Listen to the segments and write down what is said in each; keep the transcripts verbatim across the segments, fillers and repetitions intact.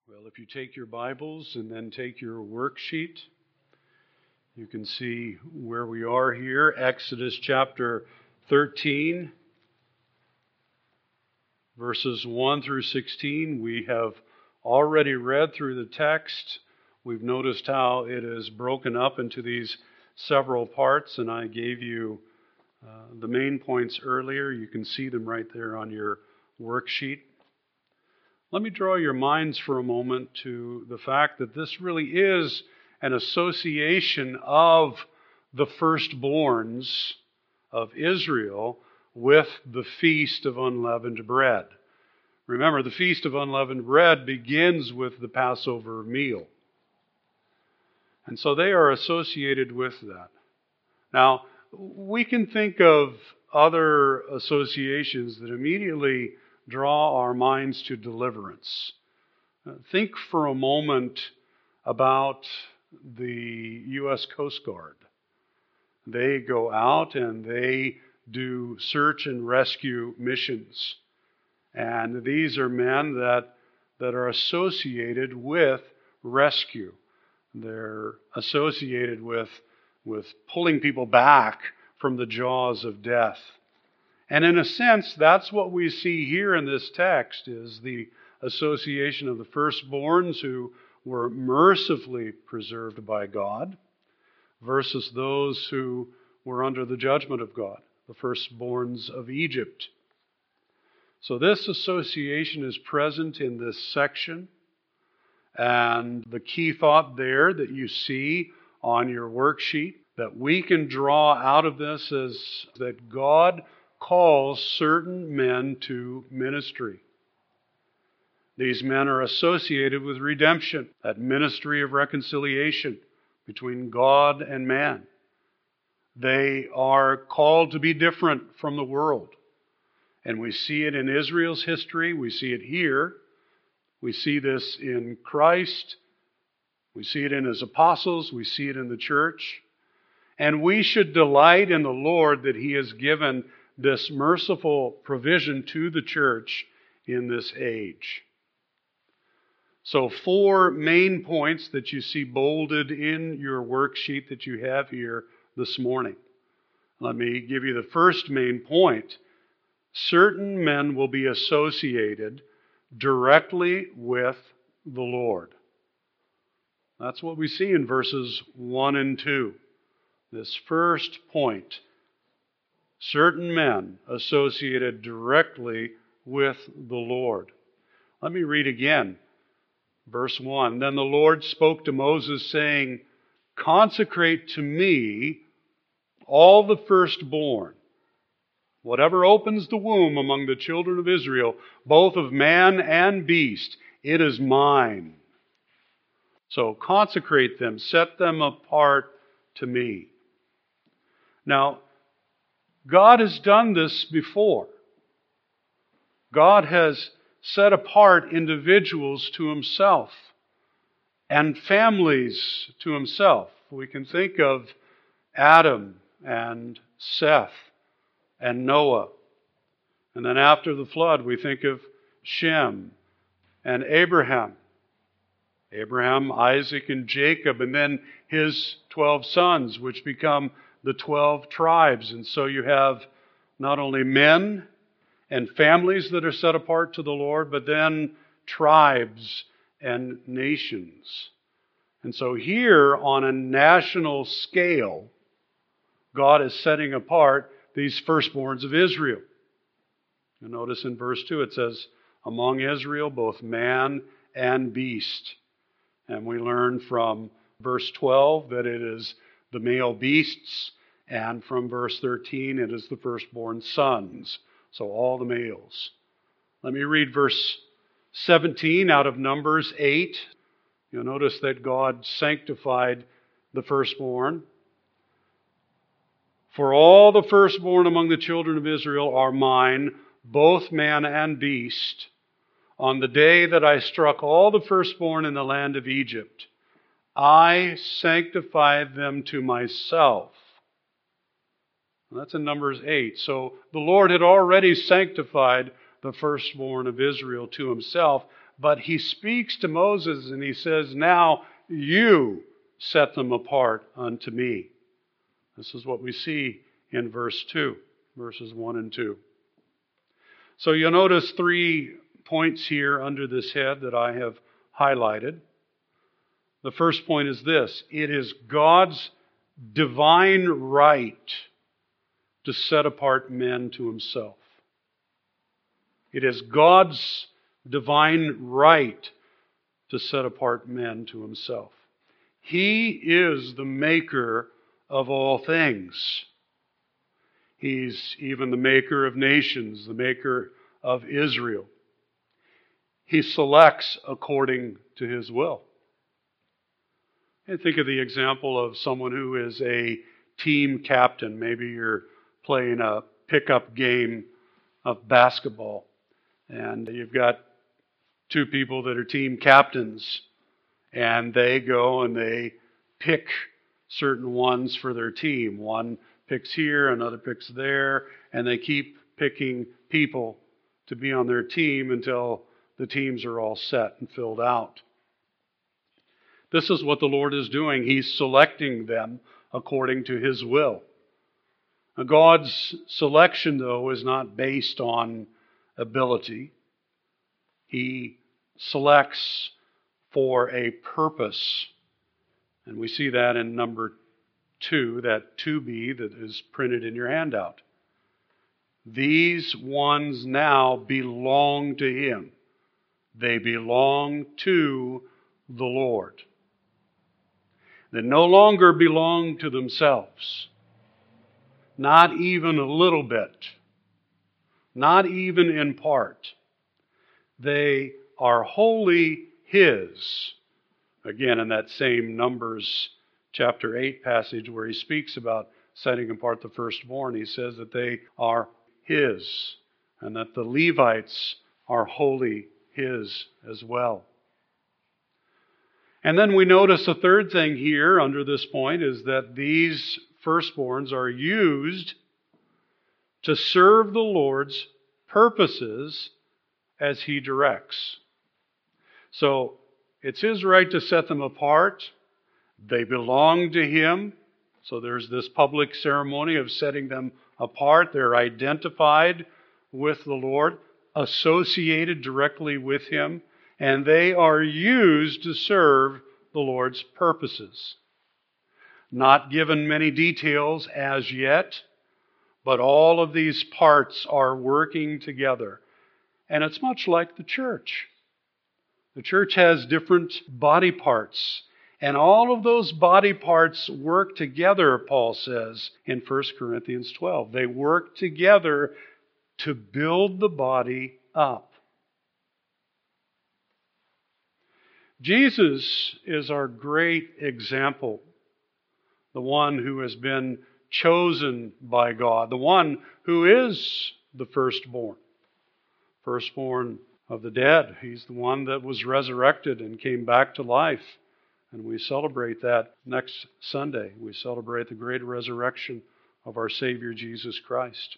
Well, if you take your Bibles and then take your worksheet, you can see where we are here. Exodus chapter thirteen, verses one through sixteen. We have already read through the text. We've noticed how it is broken up into these several parts, and I gave you uh, the main points earlier. You can see them right there on your worksheet. Let me draw your minds for a moment to the fact that this really is an association of the firstborns of Israel with the Feast of Unleavened Bread. Remember, the Feast of Unleavened Bread begins with the Passover meal. And so they are associated with that. Now, we can think of other associations that immediately draw our minds to deliverance. Uh, think for a moment about the U S Coast Guard. They go out and they do search and rescue missions. And these are men that, that are associated with rescue. They're associated with, with pulling people back from the jaws of death. And in a sense, that's what we see here in this text, is the association of the firstborns who were mercifully preserved by God versus those who were under the judgment of God, the firstborns of Egypt. So this association is present in this section. And the key thought there that you see on your worksheet that we can draw out of this is that God calls certain men to ministry. These men are associated with redemption, that ministry of reconciliation between God and man. They are called to be different from the world. And we see it in Israel's history. We see it here. We see this in Christ. We see it in His apostles. We see it in the church. And we should delight in the Lord that He has given this merciful provision to the church in this age. So four main points that you see bolded in your worksheet that you have here this morning. Let me give you the first main point. Certain men will be associated directly with the Lord. That's what we see in verses one and two. This first point. Certain men associated directly with the Lord. Let me read again. Verse one. Then the Lord spoke to Moses, saying, "Consecrate to me all the firstborn, whatever opens the womb among the children of Israel, both of man and beast, it is mine. So consecrate them, set them apart to me." Now, God has done this before. God has set apart individuals to Himself and families to Himself. We can think of Adam and Seth and Noah. And then after the flood, we think of Shem and Abraham. Abraham, Isaac, and Jacob, and then his twelve sons, which become the twelve tribes. And so you have not only men and families that are set apart to the Lord, but then tribes and nations. And so here, on a national scale, God is setting apart these firstborns of Israel. You notice in verse two it says, "Among Israel, both man and beast." And we learn from verse twelve that it is the male beasts, and from verse thirteen it is the firstborn sons. So all the males. Let me read verse seventeen out of Numbers eight. You'll notice that God sanctified the firstborn. "For all the firstborn among the children of Israel are mine, both man and beast, on the day that I struck all the firstborn in the land of Egypt. I sanctified them to myself." That's in Numbers eight. So the Lord had already sanctified the firstborn of Israel to Himself. But he speaks to Moses and he says, now you set them apart unto me. This is what we see in verse two, verses one and two. So you'll notice three points here under this head that I have highlighted. The first point is this: it is God's divine right to set apart men to himself. It is God's divine right to set apart men to himself. He is the maker of all things. He's even the maker of nations, the maker of Israel. He selects according to his will. And think of the example of someone who is a team captain. Maybe you're playing a pickup game of basketball, and you've got two people that are team captains, and they go and they pick certain ones for their team. One picks here, another picks there, and they keep picking people to be on their team until the teams are all set and filled out. This is what the Lord is doing. He's selecting them according to his will. Now, God's selection, though, is not based on ability. He selects for a purpose. And we see that in number two, that to be that is printed in your handout. These ones now belong to him. They belong to the Lord. They no longer belong to themselves. Not even a little bit. Not even in part. They are wholly his. Again, in that same Numbers chapter eight passage where he speaks about setting apart the firstborn, he says that they are his, and that the Levites are wholly his as well. And then we notice a third thing here under this point is that these firstborns are used to serve the Lord's purposes as he directs. So it's his right to set them apart. They belong to him. So there's this public ceremony of setting them apart. They're identified with the Lord, associated directly with him, and they are used to serve the Lord's purposes. Not given many details as yet, but all of these parts are working together. And it's much like the church. The church has different body parts, and all of those body parts work together, Paul says in First Corinthians twelve. They work together to build the body up. Jesus is our great example, the one who has been chosen by God, the one who is the firstborn, firstborn of the dead. He's the one that was resurrected and came back to life. And we celebrate that next Sunday. We celebrate the great resurrection of our Savior Jesus Christ.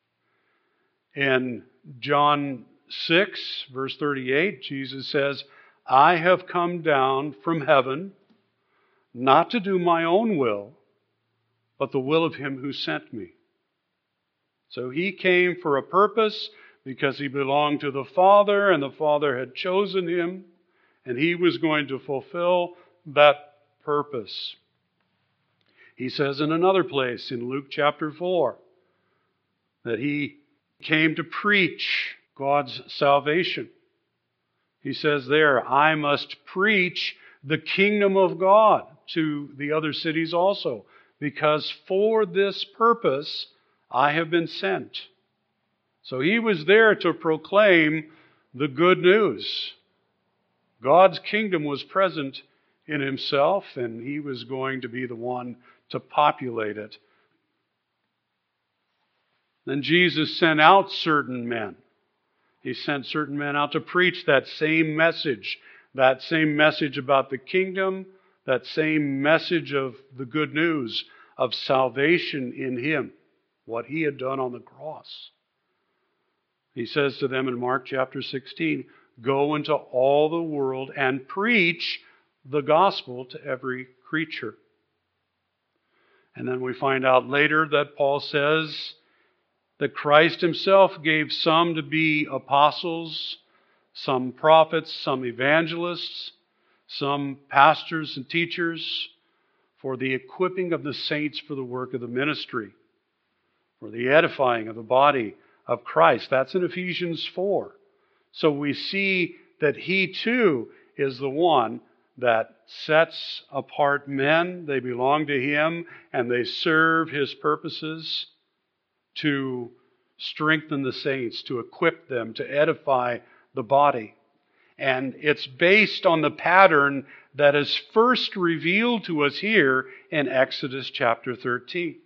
In John six, verse thirty-eight, Jesus says, I have come down from heaven not to do my own will, but the will of him who sent me. So he came for a purpose because he belonged to the Father, and the Father had chosen him, and he was going to fulfill that purpose. He says in another place, in Luke chapter four, that he came to preach God's salvation. He says there, I must preach the kingdom of God to the other cities also, because for this purpose I have been sent. So he was there to proclaim the good news. God's kingdom was present in himself, and he was going to be the one to populate it. Then Jesus sent out certain men. He sent certain men out to preach that same message, that same message about the kingdom, that same message of the good news of salvation in him, what he had done on the cross. He says to them in Mark chapter sixteen, Go into all the world and preach the gospel to every creature. And then we find out later that Paul says that Christ himself gave some to be apostles, some prophets, some evangelists, some pastors and teachers, for the equipping of the saints for the work of the ministry, for the edifying of the body of Christ. That's in Ephesians four. So we see that he too is the one that sets apart men. They belong to him and they serve his purposes to strengthen the saints, to equip them, to edify the body. And it's based on the pattern that is first revealed to us here in Exodus chapter thirteen.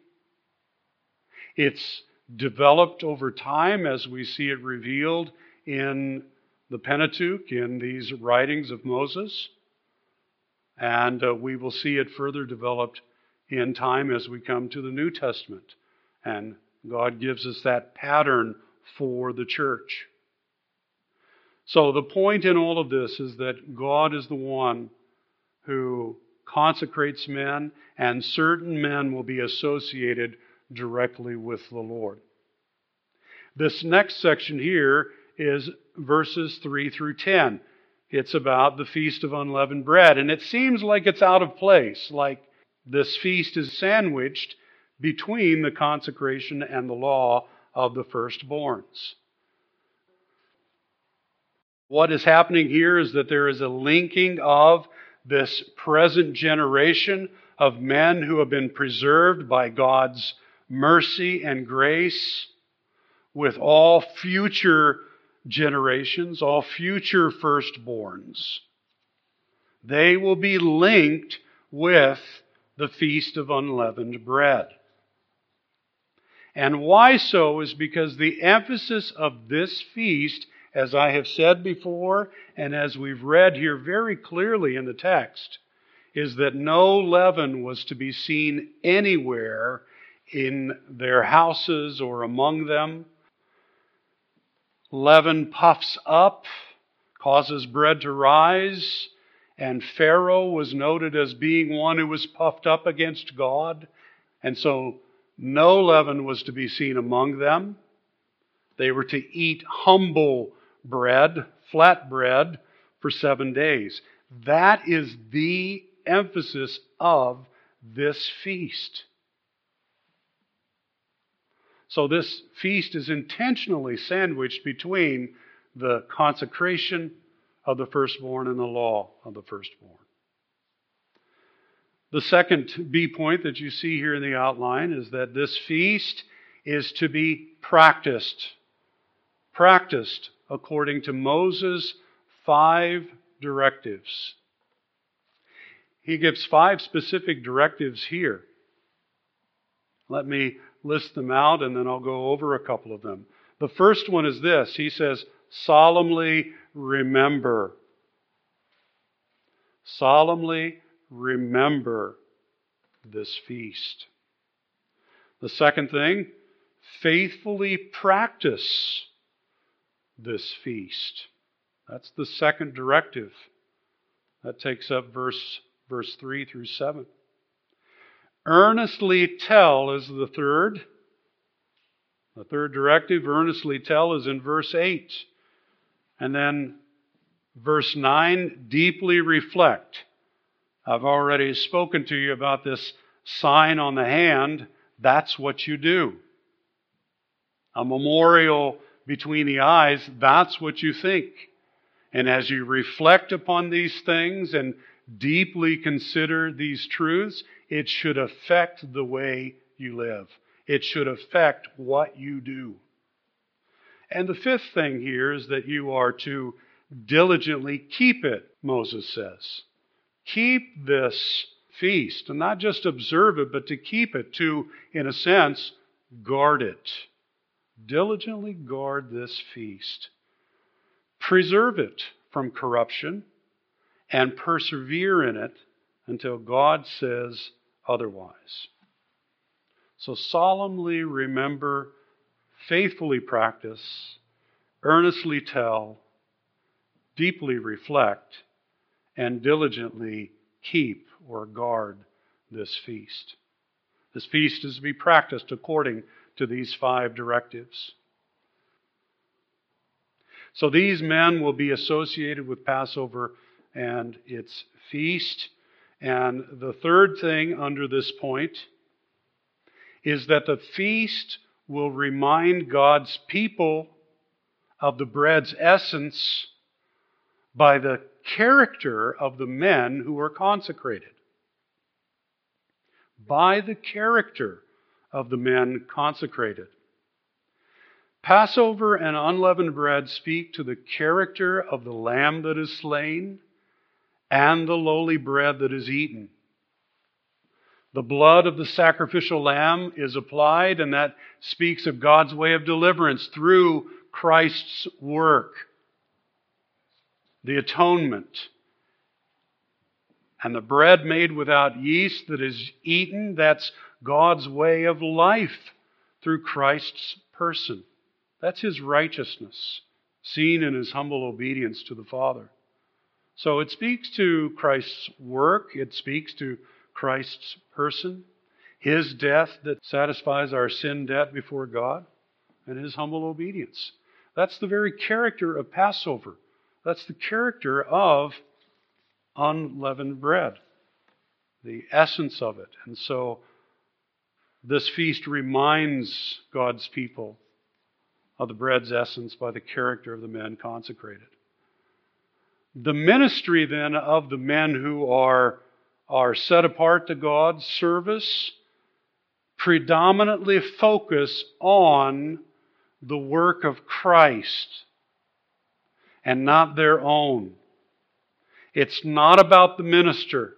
It's developed over time as we see it revealed in the Pentateuch, in these writings of Moses. And uh, we will see it further developed in time as we come to the New Testament. And God gives us that pattern for the church. So the point in all of this is that God is the one who consecrates men, and certain men will be associated directly with the Lord. This next section here is verses three through ten. It's about the Feast of Unleavened Bread, and it seems like it's out of place, like this feast is sandwiched between the consecration and the law of the firstborns. What is happening here is that there is a linking of this present generation of men who have been preserved by God's mercy and grace with all future generations, all future firstborns. They will be linked with the Feast of Unleavened Bread. And why so is because the emphasis of this feast, as I have said before, and as we've read here very clearly in the text, is that no leaven was to be seen anywhere in their houses or among them. Leaven puffs up, causes bread to rise, and Pharaoh was noted as being one who was puffed up against God. And so no leaven was to be seen among them. They were to eat humble bread, flat bread, for seven days. That is the emphasis of this feast. So this feast is intentionally sandwiched between the consecration of the firstborn and the law of the firstborn. The second B point that you see here in the outline is that this feast is to be practiced. Practiced according to Moses' five directives. He gives five specific directives here. Let me list them out and then I'll go over a couple of them. The first one is this. He says, solemnly remember. Solemnly remember this feast. The second thing, faithfully practice this feast. That's the second directive. That takes up verse, verse three through seven. Earnestly tell is the third. The third directive, earnestly tell, is in verse eight. And then verse nine, deeply reflect. I've already spoken to you about this sign on the hand. That's what you do. A memorial between the eyes, that's what you think. And as you reflect upon these things and deeply consider these truths, it should affect the way you live. It should affect what you do. And the fifth thing here is that you are to diligently keep it, Moses says. Keep this feast, and not just observe it, but to keep it, to, in a sense, guard it. Diligently guard this feast. Preserve it from corruption and persevere in it until God says otherwise. So solemnly remember, faithfully practice, earnestly tell, deeply reflect and diligently keep or guard this feast. This feast is to be practiced according to these five directives. So these men will be associated with Passover and its feast. And the third thing under this point is that the feast will remind God's people of the bread's essence by the character of the men who were consecrated. By the character of the men consecrated. Passover and unleavened bread speak to the character of the lamb that is slain and the lowly bread that is eaten. The blood of the sacrificial lamb is applied, and that speaks of God's way of deliverance through Christ's work, the atonement. And the bread made without yeast that is eaten, that's God's way of life through Christ's person. That's His righteousness, seen in His humble obedience to the Father. So it speaks to Christ's work, it speaks to Christ's person, His death that satisfies our sin debt before God, and His humble obedience. That's the very character of Passover. That's the character of unleavened bread, the essence of it. And so this feast reminds God's people of the bread's essence by the character of the men consecrated. The ministry then of the men who are, are set apart to God's service predominantly focus on the work of Christ and not their own. It's not about the minister.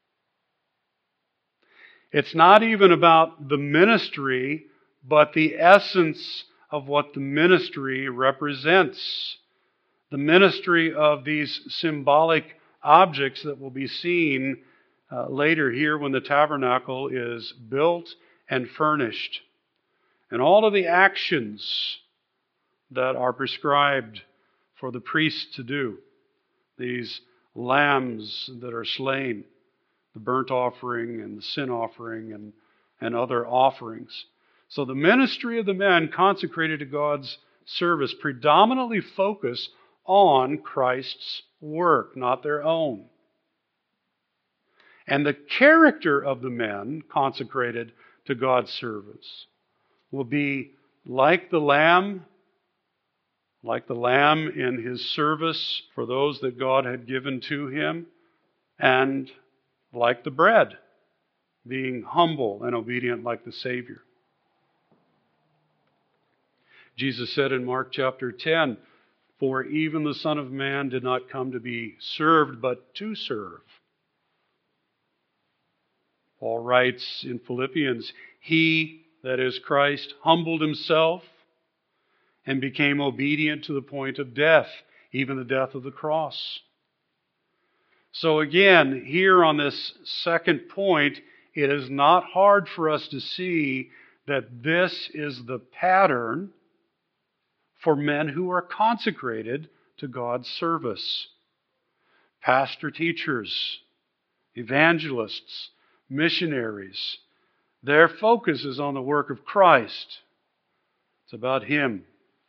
It's not even about the ministry, but the essence of what the ministry represents. The ministry of these symbolic objects that will be seen uh, later here when the tabernacle is built and furnished. And all of the actions that are prescribed for the priests to do. These lambs that are slain, the burnt offering and the sin offering and, and other offerings. So the ministry of the men consecrated to God's service predominantly focus on Christ's work, not their own. And the character of the men consecrated to God's service will be like the lamb, like the lamb in His service for those that God had given to Him, and like the bread, being humble and obedient like the Savior. Jesus said in Mark chapter ten, "For even the Son of Man did not come to be served, but to serve." Paul writes in Philippians, "He, that is Christ, humbled Himself and became obedient to the point of death, even the death of the cross." So again, here on this second point, it is not hard for us to see that this is the pattern for men who are consecrated to God's service. Pastor teachers, evangelists, missionaries, their focus is on the work of Christ. It's about Him.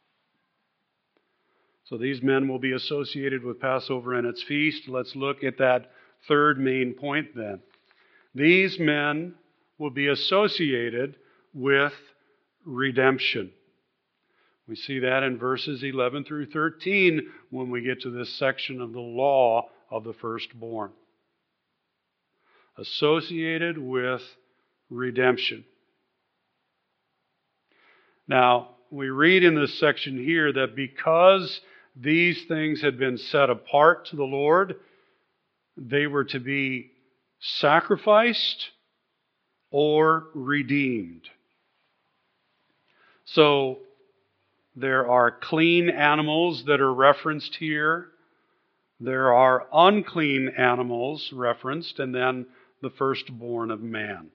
So these men will be associated with Passover and its feast. Let's look at that third main point then. These men will be associated with redemption. We see that in verses eleven through thirteen when we get to this section of the law of the firstborn. Associated with redemption. Now, we read in this section here that because these things had been set apart to the Lord, they were to be sacrificed or redeemed. So, there are clean animals that are referenced here. There are unclean animals referenced, and then the firstborn of man.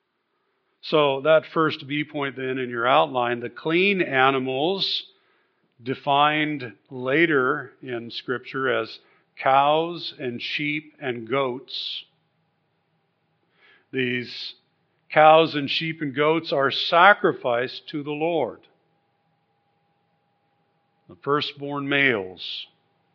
So that first B point then in your outline, the clean animals defined later in Scripture as cows and sheep and goats. These cows and sheep and goats are sacrificed to the Lord. The firstborn males.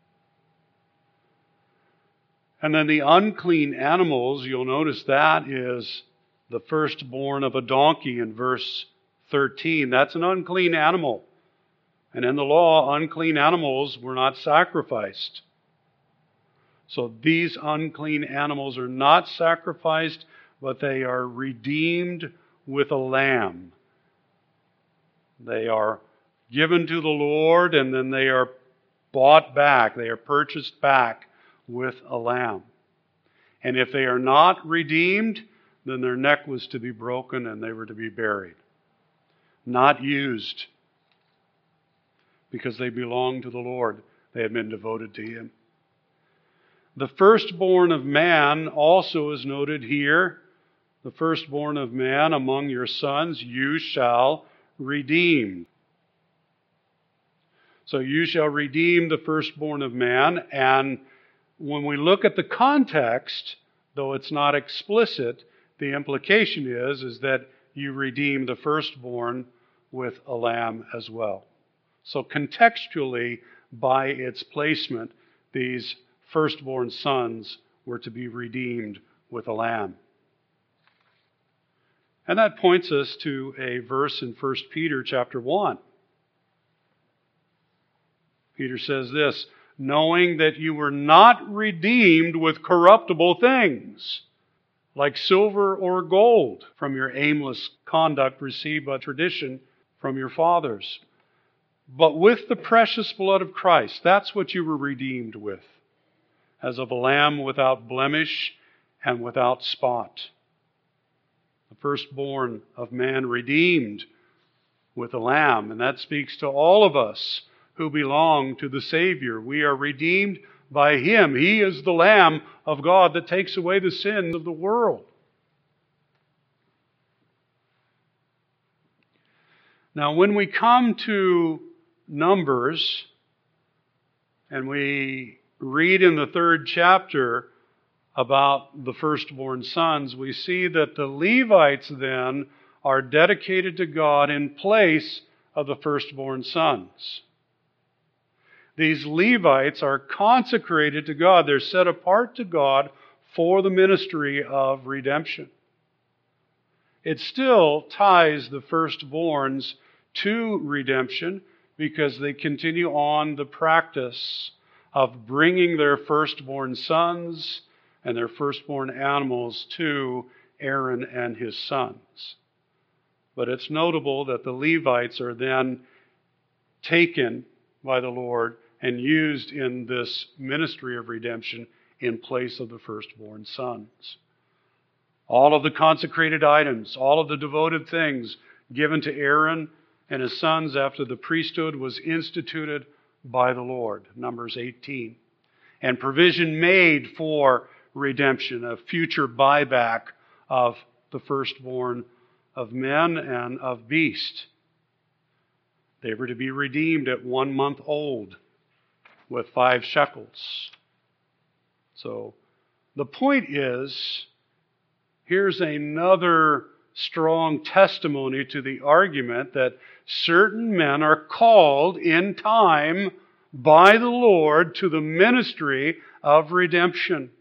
And then the unclean animals, you'll notice that is the firstborn of a donkey in verse thirteen. That's an unclean animal. And in the law, unclean animals were not sacrificed. So these unclean animals are not sacrificed, but they are redeemed with a lamb. They are given to the Lord, and then they are bought back. They are purchased back with a lamb. And if they are not redeemed, then their neck was to be broken and they were to be buried. Not used, because they belong to the Lord. They have been devoted to Him. The firstborn of man also is noted here. The firstborn of man among your sons you shall redeem. So you shall redeem the firstborn of man. And when we look at the context, though it's not explicit, the implication is, is that you redeem the firstborn with a lamb as well. So contextually, by its placement, these firstborn sons were to be redeemed with a lamb. And that points us to a verse in First Peter chapter one. Peter says this, knowing that you were not redeemed with corruptible things, like silver or gold, from your aimless conduct received by tradition from your fathers, but with the precious blood of Christ. That's what you were redeemed with, as of a lamb without blemish and without spot. The firstborn of man redeemed with a lamb. And that speaks to all of us who belong to the Savior. We are redeemed by Him. He is the Lamb of God that takes away the sins of the world. Now, when we come to Numbers, and we read in the third chapter about the firstborn sons, we see that the Levites then are dedicated to God in place of the firstborn sons. These Levites are consecrated to God. They're set apart to God for the ministry of redemption. It still ties the firstborns to redemption because they continue on the practice of bringing their firstborn sons and their firstborn animals to Aaron and his sons. But it's notable that the Levites are then taken by the Lord and used in this ministry of redemption in place of the firstborn sons. All of the consecrated items, all of the devoted things given to Aaron and his sons after the priesthood was instituted by the Lord, Numbers eighteen. And provision made for redemption, a future buyback of the firstborn of men and of beast. They were to be redeemed at one month old with five shekels. So the point is, here's another strong testimony to the argument that certain men are called in time by the Lord to the ministry of redemption.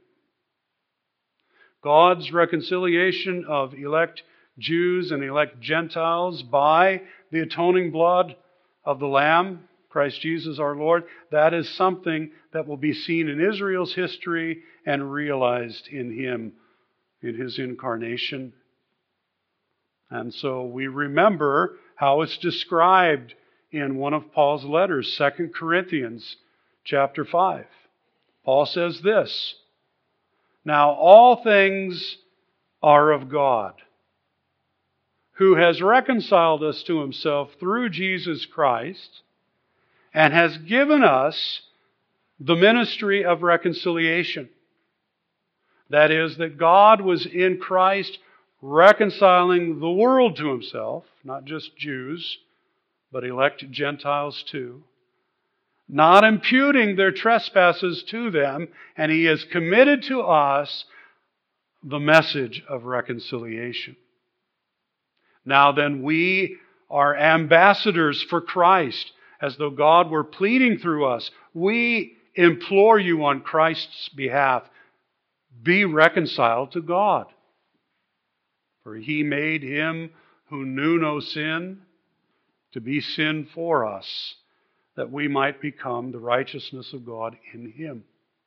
God's reconciliation of elect Jews and elect Gentiles by the atoning blood of the Lamb, Christ Jesus our Lord, that is something that will be seen in Israel's history and realized in Him, in His incarnation. And so we remember how it's described in one of Paul's letters, Second Corinthians chapter five. Paul says this, "Now all things are of God, who has reconciled us to Himself through Jesus Christ, and has given us the ministry of reconciliation." That is, that God was in Christ reconciling the world to Himself, not just Jews, but elect Gentiles too. not imputing their trespasses to them, and He has committed to us the message of reconciliation. Now then, we are ambassadors for Christ, as though God were pleading through us. We implore you on Christ's behalf, be reconciled to God. For He made Him who knew no sin to be sin for us, that we might become the righteousness of God in Him.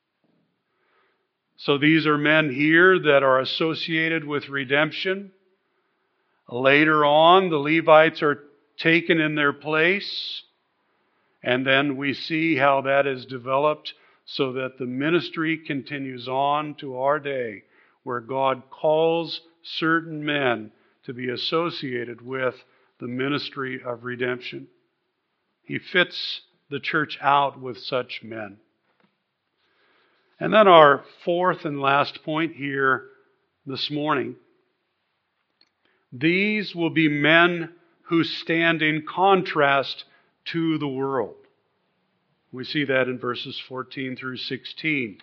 So these are men here that are associated with redemption. Later on, the Levites are taken in their place. And then we see how that is developed so that the ministry continues on to our day, where God calls certain men to be associated with the ministry of redemption. He fits the church out with such men. And then our fourth and last point here this morning. These will be men who stand in contrast to the world. We see that in verses fourteen through sixteen.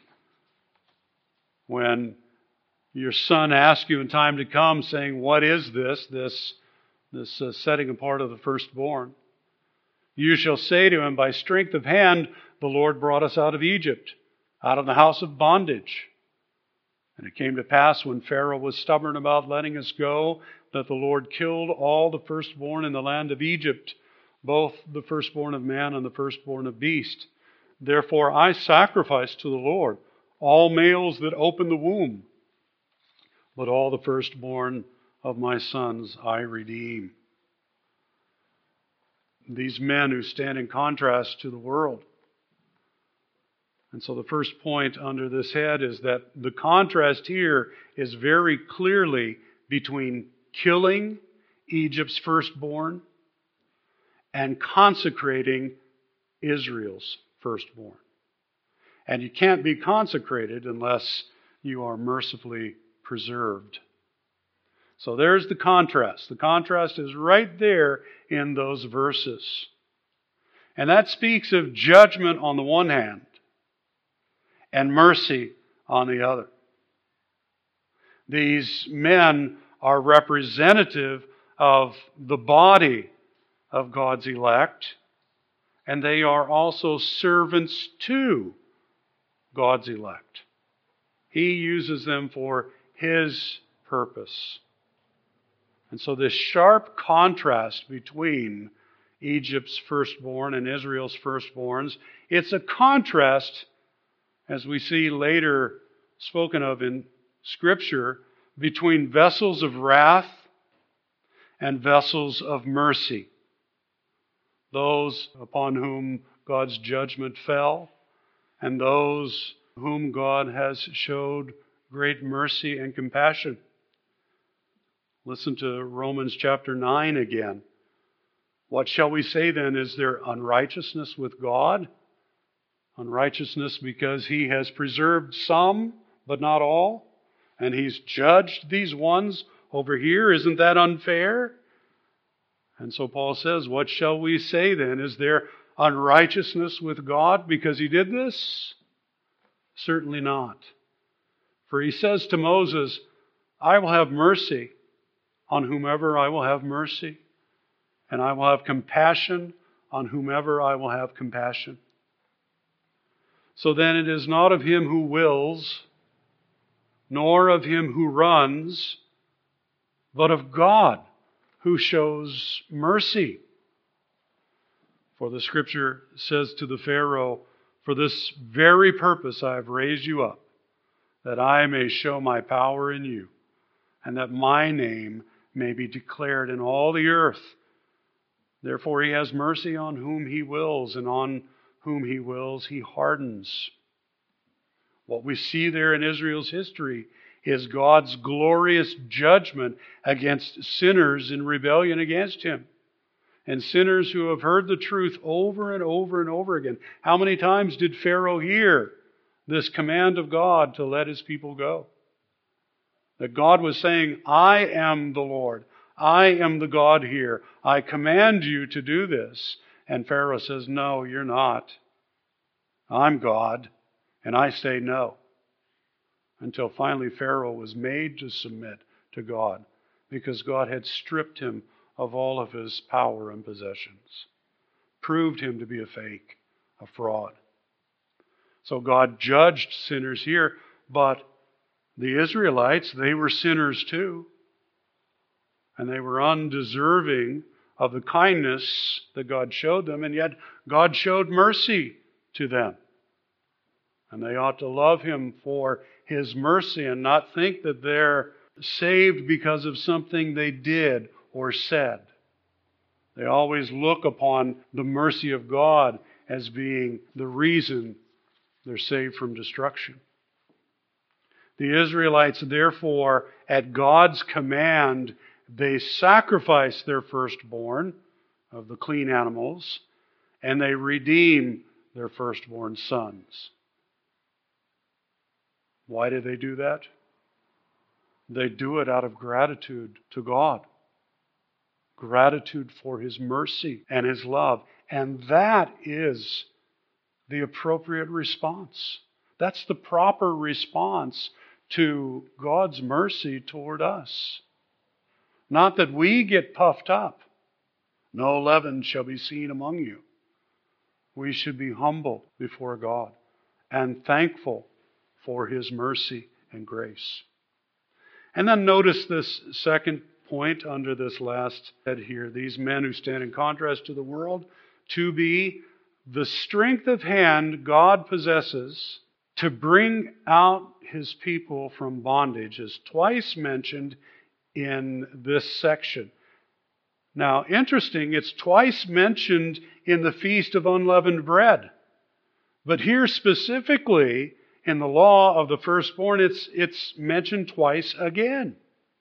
When your son asks you in time to come, saying, what is this, this, this uh, setting apart of the firstborn? You shall say to him, by strength of hand, the Lord brought us out of Egypt, out of the house of bondage. And it came to pass when Pharaoh was stubborn about letting us go, that the Lord killed all the firstborn in the land of Egypt, both the firstborn of man and the firstborn of beast. Therefore I sacrifice to the Lord all males that open the womb, but all the firstborn of my sons I redeem. These men who stand in contrast to the world. And so the first point under this head is that the contrast here is very clearly between killing Egypt's firstborn and consecrating Israel's firstborn. And you can't be consecrated unless you are mercifully preserved. So there's the contrast. The contrast is right there in those verses. And that speaks of judgment on the one hand and mercy on the other. These men are representative of the body of God's elect, and they are also servants to God's elect. He uses them for His purpose. And so this sharp contrast between Egypt's firstborn and Israel's firstborns, it's a contrast, as we see later spoken of in Scripture, between vessels of wrath and vessels of mercy. Those upon whom God's judgment fell, and those whom God has showed great mercy and compassion. Listen to Romans chapter nine again. What shall we say then? Is there unrighteousness with God? Unrighteousness because He has preserved some, but not all? And He's judged these ones over here? Isn't that unfair? And so Paul says, what shall we say then? Is there unrighteousness with God because He did this? Certainly not. For He says to Moses, I will have mercy on whomever I will have mercy, and I will have compassion on whomever I will have compassion. So then it is not of him who wills, nor of him who runs, but of God who shows mercy. For the Scripture says to the Pharaoh, for this very purpose I have raised you up, that I may show my power in you, and that my name may be declared in all the earth. Therefore He has mercy on whom He wills, and on whom He wills He hardens. What we see there in Israel's history is God's glorious judgment against sinners in rebellion against Him. And sinners who have heard the truth over and over and over again. How many times did Pharaoh hear this command of God to let his people go? That God was saying, I am the Lord. I am the God here. I command you to do this. And Pharaoh says, no, you're not. I'm God, and I say no. Until finally Pharaoh was made to submit to God because God had stripped him of all of his power and possessions, proved him to be a fake, a fraud. So God judged sinners here, but the Israelites, they were sinners too. And they were undeserving of the kindness that God showed them, and yet God showed mercy to them. And they ought to love Him for His mercy and not think that they're saved because of something they did or said. They always look upon the mercy of God as being the reason they're saved from destruction. The Israelites, therefore, at God's command, they sacrifice their firstborn of the clean animals, and they redeem their firstborn sons. Why do they do that? They do it out of gratitude to God. Gratitude for His mercy and His love. And that is the appropriate response. That's the proper response to God's mercy toward us. Not that we get puffed up. No leaven shall be seen among you. We should be humble before God and thankful for His mercy and grace. And then notice this second point under this last head here. These men who stand in contrast to the world, to be the strength of hand God possesses to bring out His people from bondage is twice mentioned in this section. Now, interesting, it's twice mentioned in the Feast of Unleavened Bread. But here specifically, in the law of the firstborn, it's, it's mentioned twice again.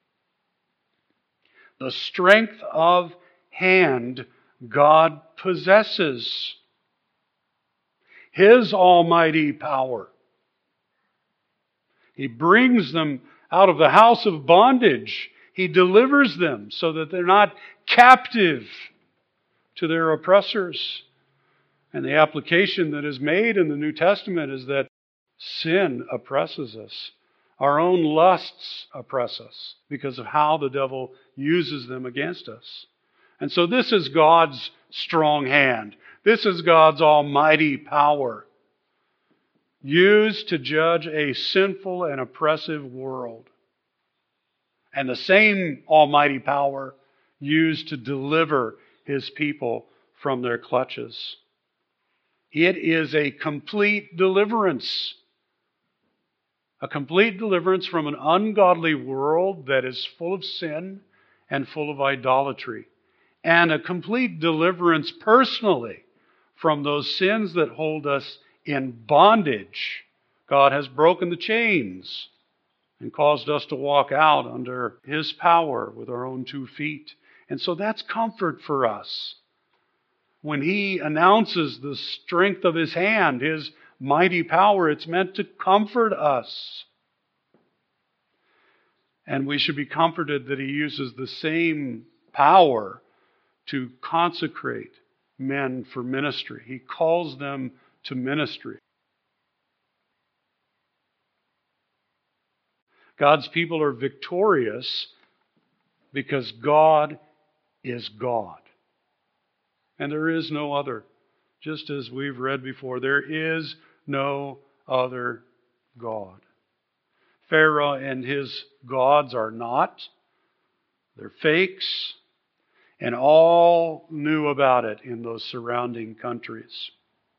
The strength of hand God possesses. His almighty power. He brings them out of the house of bondage. He delivers them so that they're not captive to their oppressors. And the application that is made in the New Testament is that sin oppresses us. Our own lusts oppress us because of how the devil uses them against us. And so this is God's strong hand. This is God's almighty power used to judge a sinful and oppressive world. And the same almighty power used to deliver His people from their clutches. It is a complete deliverance. A complete deliverance from an ungodly world that is full of sin and full of idolatry. And a complete deliverance personally from those sins that hold us in bondage. God has broken the chains and caused us to walk out under His power with our own two feet. And so that's comfort for us. When He announces the strength of His hand, His mighty power, it's meant to comfort us. And we should be comforted that He uses the same power to consecrate men for ministry. He calls them to ministry. God's people are victorious because God is God. And there is no other. Just as we've read before, there is no other God. Pharaoh and his gods are not. They're fakes. And all knew about it in those surrounding countries.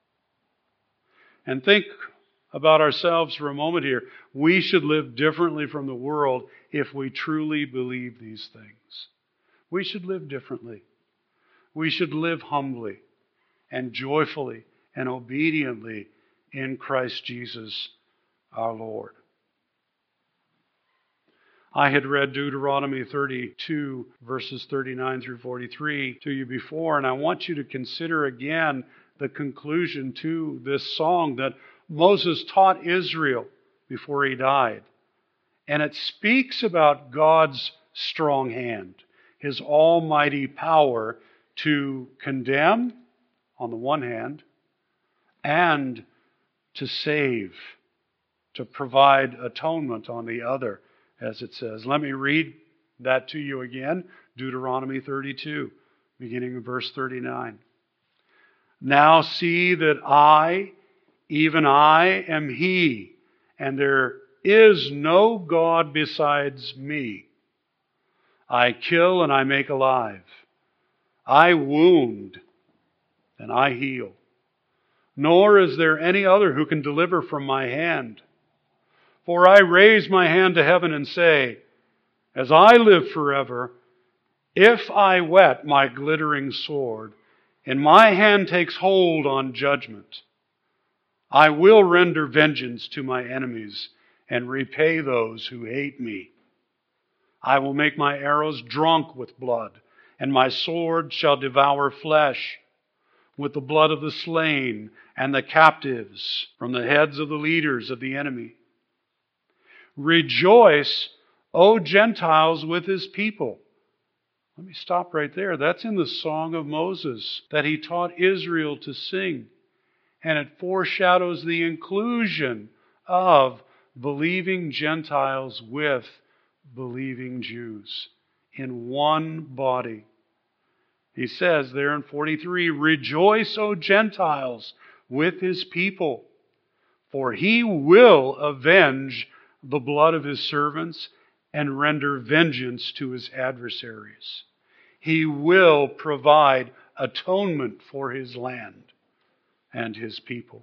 And think about ourselves for a moment here. We should live differently from the world if we truly believe these things. We should live differently. We should live humbly and joyfully and obediently in Christ Jesus our Lord. I had read Deuteronomy thirty-two, verses thirty-nine through forty-three to you before, and I want you to consider again the conclusion to this song that Moses taught Israel before he died. And it speaks about God's strong hand, His almighty power to condemn on the one hand and to save, to provide atonement on the other, as it says. Let me read that to you again. Deuteronomy thirty-two, beginning in verse thirty-nine. Now see that I, even I, am He, and there is no God besides me. I kill and I make alive. I wound and I heal. Nor is there any other who can deliver from my hand. For I raise my hand to heaven and say, as I live forever, if I whet my glittering sword, and my hand takes hold on judgment, I will render vengeance to my enemies and repay those who hate me. I will make my arrows drunk with blood, and my sword shall devour flesh, with the blood of the slain and the captives from the heads of the leaders of the enemy. Rejoice, O Gentiles, with His people. Let me stop right there. That's in the Song of Moses that he taught Israel to sing. And it foreshadows the inclusion of believing Gentiles with believing Jews in one body. He says there in forty-three, rejoice, O Gentiles, with His people, for He will avenge the blood of His servants and render vengeance to His adversaries. He will provide atonement for His land and His people.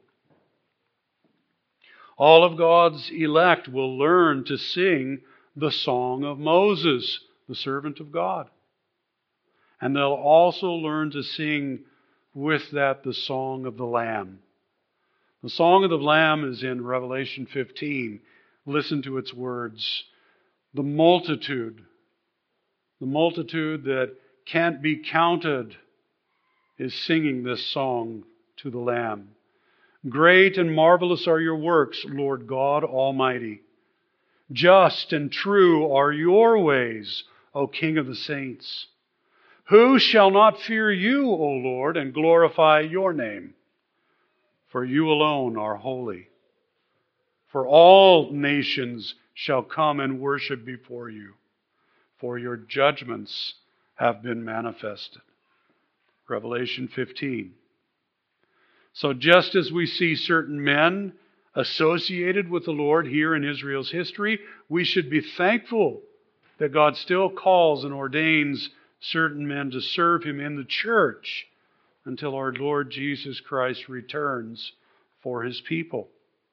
All of God's elect will learn to sing the song of Moses, the servant of God. And they'll also learn to sing with that the song of the Lamb. The song of the Lamb is in Revelation fifteen. Listen to its words. The multitude, the multitude that can't be counted, is singing this song to the Lamb. Great and marvelous are your works, Lord God Almighty. Just and true are your ways, O King of the saints. Who shall not fear you, O Lord, and glorify your name? For you alone are holy. For all nations shall come and worship before you, for your judgments have been manifested. Revelation fifteen. So just as we see certain men associated with the Lord here in Israel's history, we should be thankful that God still calls and ordains certain men to serve Him in the church until our Lord Jesus Christ returns for His people.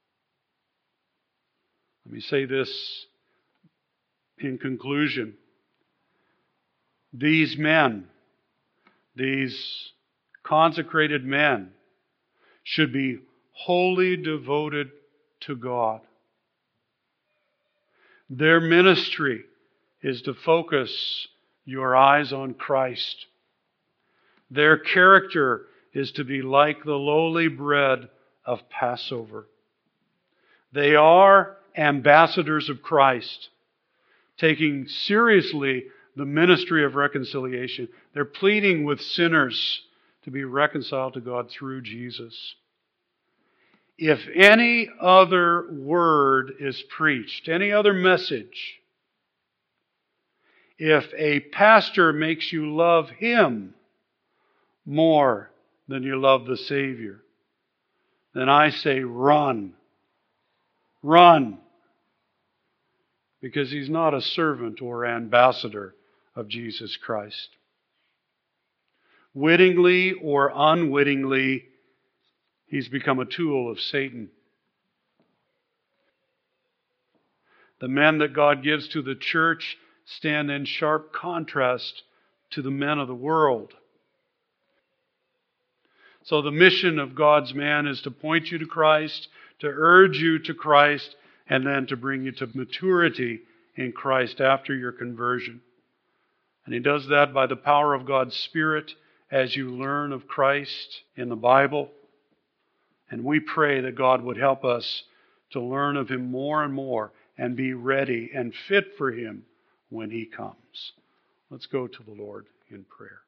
Let me say this in conclusion. These men, these consecrated men, should be wholly devoted to God. Their ministry is to focus your eyes on Christ. Their character is to be like the lowly bread of Passover. They are ambassadors of Christ, taking seriously the ministry of reconciliation. They're pleading with sinners to be reconciled to God through Jesus. If any other word is preached, any other message, if a pastor makes you love him more than you love the Savior, then I say run. Run. Because he's not a servant or ambassador of Jesus Christ. Wittingly or unwittingly, he's become a tool of Satan. The men that God gives to the church stand in sharp contrast to the men of the world. So the mission of God's man is to point you to Christ, to urge you to Christ, and then to bring you to maturity in Christ after your conversion. And He does that by the power of God's Spirit as you learn of Christ in the Bible. And we pray that God would help us to learn of Him more and more and be ready and fit for Him when He comes. Let's go to the Lord in prayer.